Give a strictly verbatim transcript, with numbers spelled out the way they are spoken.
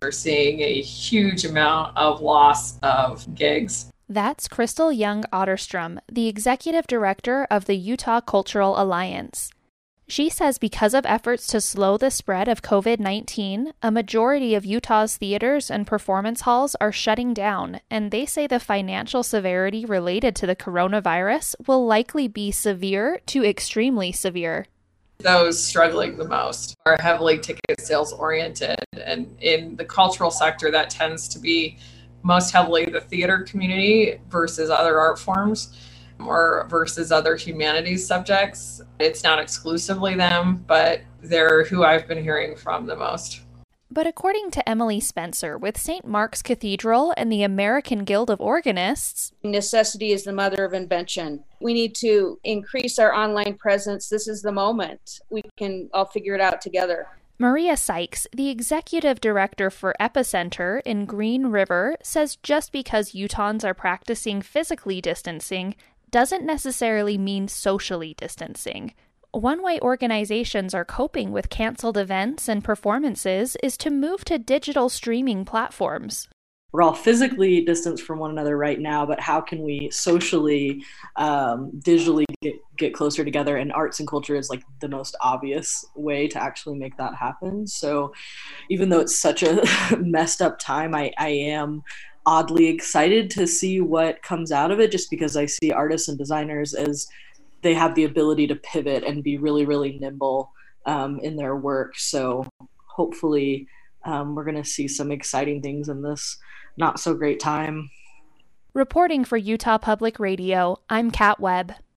are seeing a huge amount of loss of gigs. That's Crystal Young Otterstrom, the executive director of the Utah Cultural Alliance. She says because of efforts to slow the spread of covid nineteen, a majority of Utah's theaters and performance halls are shutting down, and they say the financial severity related to the coronavirus will likely be severe to extremely severe. Those struggling the most are heavily ticket sales oriented, and in the cultural sector, that tends to be most heavily the theater community versus other art forms or versus other humanities subjects. It's not exclusively them, but they're who I've been hearing from the most. But according to Emily Spencer with Saint Mark's Cathedral and the American Guild of Organists, necessity is the mother of invention. We need to increase our online presence. This is the moment. We can all figure it out together. Maria Sykes, the executive director for Epicenter in Green River, says just because Utahns are practicing physically distancing doesn't necessarily mean socially distancing. One way organizations are coping with canceled events and performances is to move to digital streaming platforms. We're all physically distanced from one another right now, but how can we socially, um, digitally get, get closer together? And arts and culture is like the most obvious way to actually make that happen. So even though it's such a messed up time, I, I am oddly excited to see what comes out of it, just because I see artists and designers as they have the ability to pivot and be really, really nimble um, in their work. So hopefully um, we're going to see some exciting things in this not so great time. Reporting for Utah Public Radio, I'm Kat Webb.